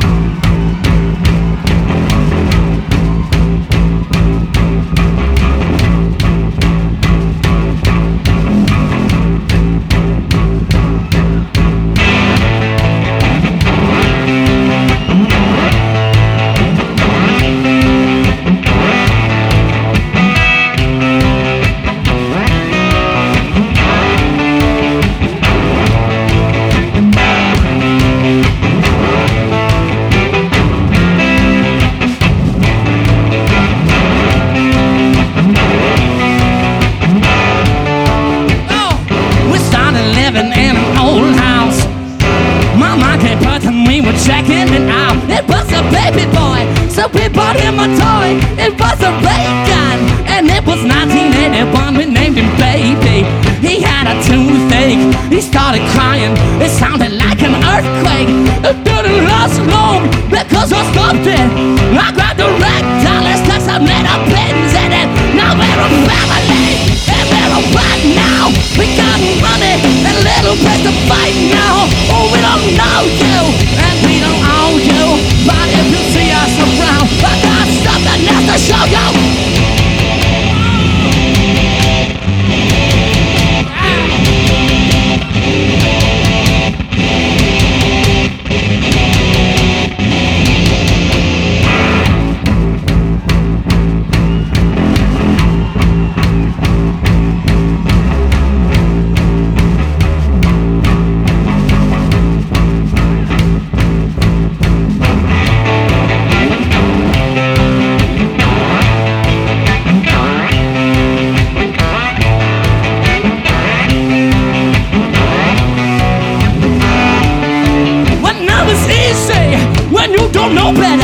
checking it out. It was a baby boy, so we bought him a toy. It was a ray gun, and it was 1981. We named him Baby. He had a toothache, he started crying. It sounded like an earthquake. It didn't last long because I stopped it. I grabbed the rectal, stuck some little pins in it. Now we're a family, and we're a right now. We got money and a little place to fight now. Oh, we don't know you, and we don't own you. But if you see us around, I got something else to show you. When you don't know better.